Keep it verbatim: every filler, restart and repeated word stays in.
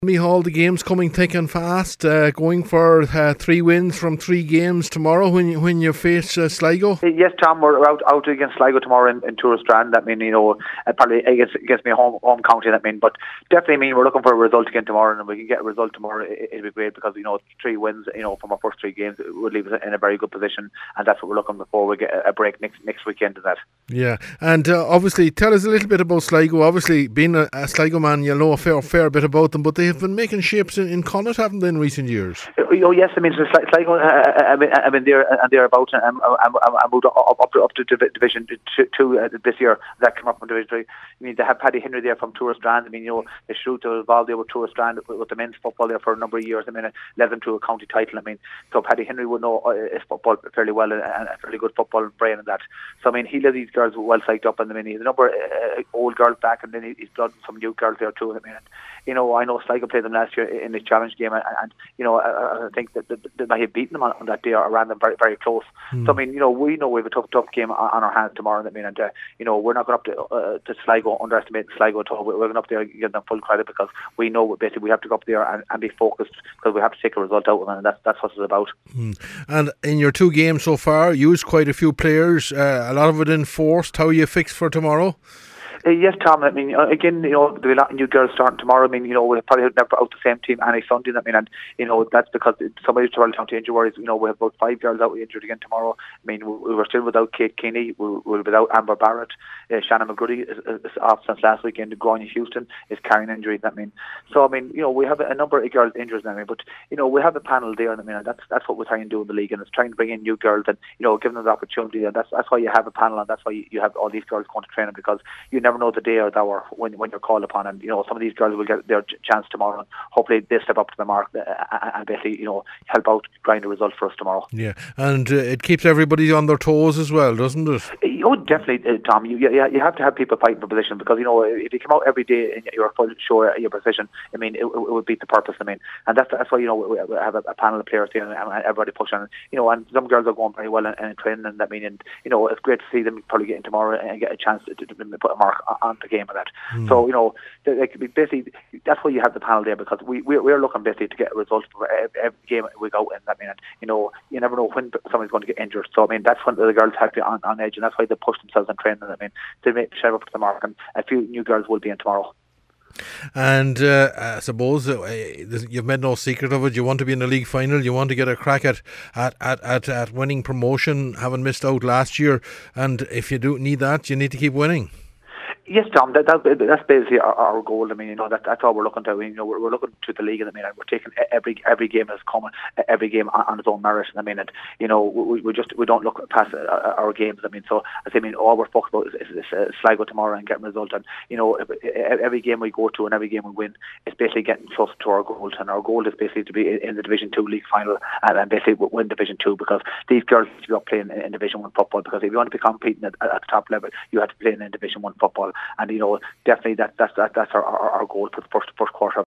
Mihal, the game's coming thick and fast, uh, going for uh, three wins from three games tomorrow when you, when you face uh, Sligo. Yes, Tom, we're out, out against Sligo tomorrow in, in Tourstrand. That mean, you know, uh, probably against, against me home home county. That mean, but definitely mean we're looking for a result again tomorrow, and if we can get a result tomorrow, it, it'll be great because you know three wins, you know, from our first three games it would leave us in a very good position, and that's what we're looking before we get a break next next weekend. To that. Yeah, and uh, obviously tell us a little bit about Sligo. Obviously, being a, a Sligo man, you'll know a fair fair bit about them, but they have been making shapes in, in Connacht, haven't they, in recent years? Oh yes, I mean, so Sligo, uh, I mean, I mean, they're and they're about. Um, I, I moved up, up to up to Division Two, two uh, this year. That came up from Division Three. I mean, they have Paddy Henry there from Tourstrand. I mean, you know, they shoot to involved there with Tourstrand with, with the men's football there for a number of years. I mean, it led them to a county title. I mean, so Paddy Henry would know uh, his football fairly well and a fairly good football brain and that. So I mean, he led these girls well psyched up, and I mean, he's a number of uh, old girls back, and then he's blooding some new girls there too. I mean, and, you know, I know Sligo played them last year in the challenge game, and, and you know, I, I think that, that, that they have beaten them on, on that day or ran them very, very close. Mm. So I mean, you know, we know we have a tough, tough game on, on our hands tomorrow. I mean, and uh, you know, we're not going up to uh, to Sligo, underestimate Sligo at all. We're going up there and give them full credit because we know basically we have to go up there and, and be focused because we have to take a result out of them, and that's that's what it's about. Mm. And in your two games so far, you used quite a few players, uh, a lot of it enforced. How are you fixed for tomorrow? Uh, yes, Tom. I mean, uh, again, you know, there'll be a lot of new girls starting tomorrow. I mean, you know, we'll probably never out the same team any Sunday. I mean, and you know, that's because somebody's travelling down to injuries. You know, we have about five girls out injured again tomorrow. I mean, we, we were still without Kate Keeney. We were without Amber Barrett. Uh, Shannon McGrady is, is off since last weekend. Groin Houston is carrying injuries. I mean, so I mean, you know, we have a number of girls injured. I mean, but you know, we have a panel there. I mean, and that's that's what we're trying to do in the league, and it's trying to bring in new girls and you know, give them the opportunity. And that's that's why you have a panel, and that's why you, you have all these girls going to training because you never know the day or the hour when when you're called upon, and you know some of these girls will get their chance tomorrow, and hopefully they step up to the mark uh, and basically you know help out grind a result for us tomorrow. Yeah, and uh, it keeps everybody on their toes as well, doesn't it? Oh, definitely, uh, Tom. You, you you have to have people fighting for position because you know if you come out every day and you're full sure your position, I mean it, it would beat the purpose. I mean, and that's that's why you know we have a, a panel of players here and everybody pushing. You know, and some girls are going very well in, in training, and I mean, and you know it's great to see them probably getting tomorrow and get a chance to, to, to put a mark on the game of that. Mm. So you know, like basically that's why you have the panel there because we we're, we're looking basically to get a result for every, every game we go in. I mean, and, you know, you never know when somebody's going to get injured. So I mean, that's when the girls have to be on, on edge, and that's why they push themselves in training. I mean, to make sure up to the mark, and a few new girls will be in tomorrow. And uh, I suppose uh, you've made no secret of it. You want to be in the league final. You want to get a crack at at, at, at, at winning promotion, having missed out last year. And if you do need that, you need to keep winning. Yes, Tom, that, that, that's basically our, our goal. I mean, you know, that, that's all we're looking to. I mean, you know, we're, we're looking to the league, and I mean, we're taking every every game that's coming, every game on, on its own merit. I mean, and you know, we, we just we don't look past our, our games. I mean, so I mean, all we're focused about is, is, is uh, Sligo tomorrow and getting a result. And you know, every game we go to and every game we win, it's basically getting close to our goals. And our goal is basically to be in the Division Two league final and, and basically win Division Two because these girls need to be up playing in, in Division One football. Because if you want to be competing at, at the top level, you have to play in Division One football. And you know, definitely that that's that, that's our, our, our goal for the first first quarter.